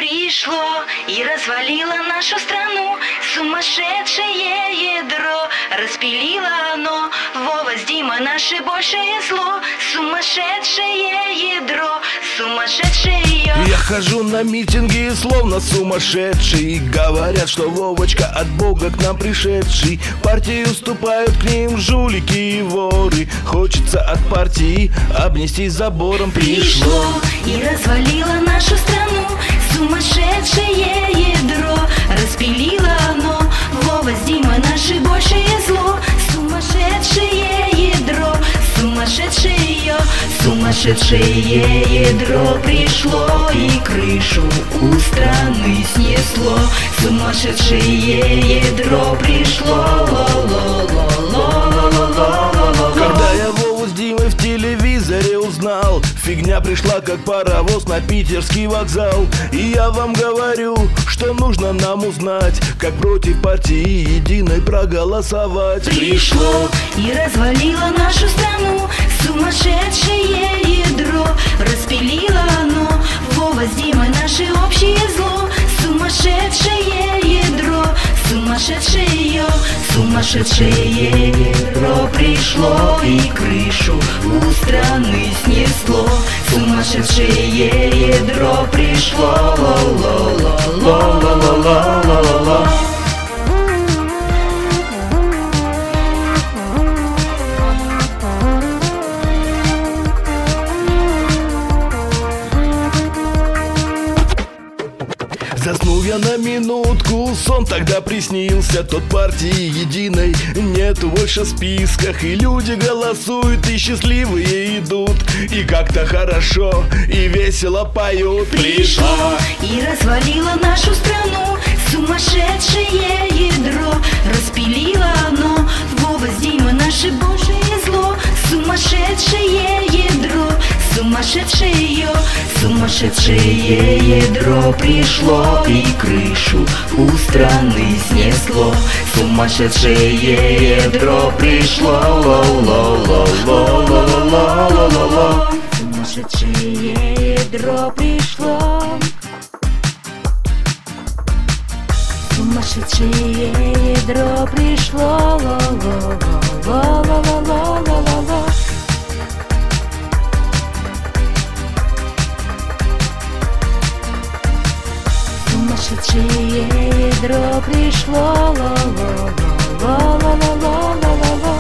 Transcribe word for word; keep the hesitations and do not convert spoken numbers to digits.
пришло и развалило нашу страну. Сумасшедшее ядро распилило оно. Вова с Димой наше большее зло. Сумасшедшее ядро, сумасшедшее. Я хожу на митинги словно сумасшедший. Говорят, что Вовочка от Бога к нам пришедший. Партии уступают к ним жулики и воры. Хочется от партии обнести забором. Пришло и развалило нашу страну. Сумасшедшее ядро распилило оно. Вова с Димой наше большее зло. Сумасшедшее ядро, сумасшедшее. Сумасшедшее ядро пришло и крышу у страны снесло. Сумасшедшее ядро пришло. Когда я Вову с Димой в телевизоре узнал, фигня пришла как паровоз на питерский вокзал. И я вам говорю, что нужно нам узнать, как против партии единой проголосовать. Пришло и развалило нашу страну. Сумасшедшее ядро распилило оно. Вова с Димой наше общее зло. Сумасшедшее ядро, сумасшедшее. Сумасшедшее ядро пришло и крышу у страны снесло. Сумасшедшее ядро пришло. Ла-ла-ла-ла-ла-ла-ла-ла-ла. Заснул я на минутку, сон тогда приснился. Тот партии единой нету больше в списках. И люди голосуют, и счастливые идут. И как-то хорошо, и весело поют. Пришло и развалило нашу страну. Сумасшедшее ядро распилило оно. Вова с Димой наше большее зло. Сумасшедшее ядро, сумасшедшее. Сумасшедшее ядро пришло и крышу у страны снесло. Сумасшедшее ядро пришло. Ла-ла-ла-ла-ла-ла-ла-ла-ла. Сумасшедшее ядро пришло. Сумасшедшее ядро пришло. Ла-ла-ла-ла-ла-ла-ла-ла. Сумасшедшее ядро пришло. Ла-ла-ла-ла-ла-ла-ла-ла.